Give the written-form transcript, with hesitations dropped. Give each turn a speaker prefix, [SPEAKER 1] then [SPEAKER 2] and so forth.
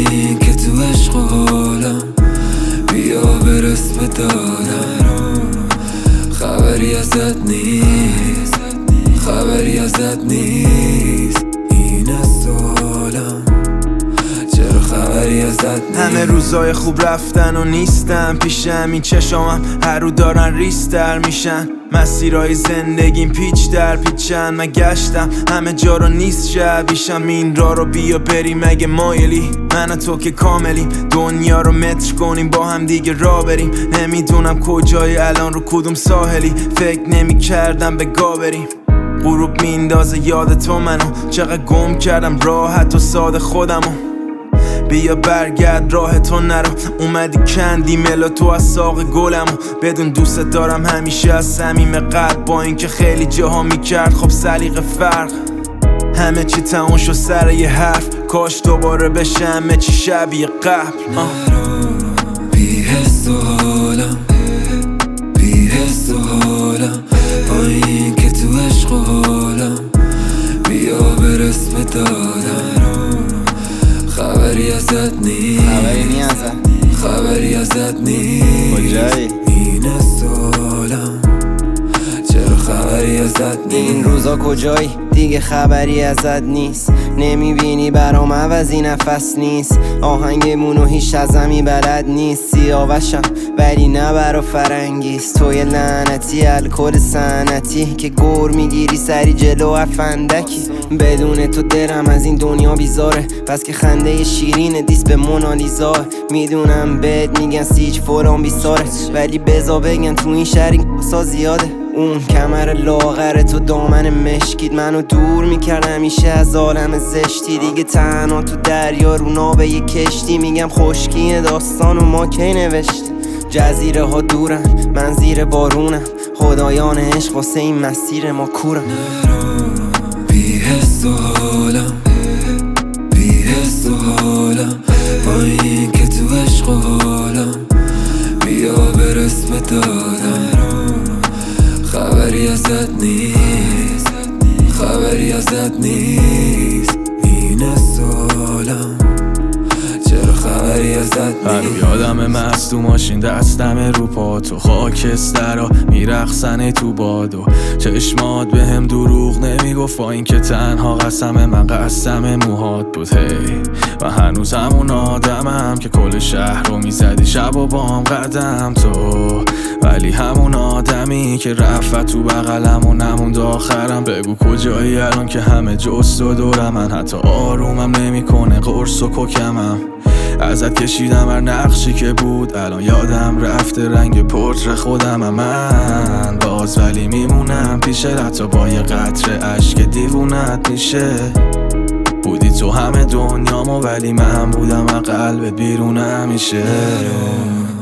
[SPEAKER 1] این که تو عشق و حالم، بیا برس به دادم. خبری ازت نیست، خبری ازت نیست، اینه سوالم، چرا خبری ازت نیست؟
[SPEAKER 2] همه روزای خوب رفتن و نیستم پیشم، این چشامم هر رو دارن ریستر میشن. مسیرهای زندگیم پیچ در پیچن، من گشتم همه جا رو نیست شبیشم. این رو بیا بریم اگه مایلی، من و تو که کاملیم، دنیا رو متر کنیم با هم دیگه را بریم. نمیدونم کجای الان رو کدوم ساحلی، فکر نمی کردم به گا بریم. غروب میندازه یاد تو منو، چقدر گم کردم راحت و ساده خودمو. بیا برگرد راه تو نرو، اومدی کندی ملا تو از ساق گلمو. بدون دوست دارم همیشه از صمیم قلب، با اینکه خیلی جاها میکرد خب سلیقه فرق. همه چی تموم شد سر یه حرف، کاش دوباره بشه همه چی شبیه قبل.
[SPEAKER 1] بی حس و حالم، بی حس و حالم، با این که تو عشق و حالم، بیا برس به دادم. خبری ازت نیست، خبری ازت نیست،
[SPEAKER 3] کجایی؟
[SPEAKER 1] اینه سوالم، چرا خبری ازت نیست؟
[SPEAKER 3] این روزا کجایی؟ دیگه خبری ازت نیست. نمیبینی برام عوضی نفس نیست، آهنگمونو هیچ ازمی بلد نیست. سیاوشم ولی نه برا فرنگیست، توی لعنتی الکل سنتی که گر میگیری سری جلو افندکی. بدون تو دلم از این دنیا بیزاره، پس که خنده شیرین دیست به مونالیزا. میدونم بهت میگن سیج فلان بیساره، ولی بزا بگن تو این شهر این کسا زیاده. اون کمر لاغر تو دامن مشکید منو دور میکرد همیشه از عالم زشتی. دیگه تنها تو دریا رو ناوه یه کشتی، میگم خشکی داستان و ما کی نوشتی. جزیره ها دورن من زیر بارونم، خدایان عشق واسه این مسیر ما کورم.
[SPEAKER 1] بی حس و حالم، بی حس و حالم، با این که تو عشق و حالم، بیا برس به دادم. خبری ازت نیست، خبری ازت نیست، اینه سوالم، چرا خبری ازت نیست؟
[SPEAKER 4] یادم مست تو ماشین دستم رو پا، تو خاکسترا میرقصن تو بادو. چشمات به هم دروغ نمیگفت، با این که تنها قسم من قسم موهات بود. هی و هنوز همون آدمم که کل شهر رو میزدی شب و بام قدم تو، ولی همون آدمی که رفت تو بغلم و نموند آخرم. بگو کجایی الان که همه جست و دورم، من حتی آرومم نمیکنه قرص و کوکمم. ازت کشیدم هر نقشی که بود، الان یادم رفته رنگ پورتر خودم. من باز ولی میمونم پیشه، حتی با یه قطره عشق دیوونت میشه. بودی تو همه دنیامو ولی من بودم از قلبت بیرون همیشه.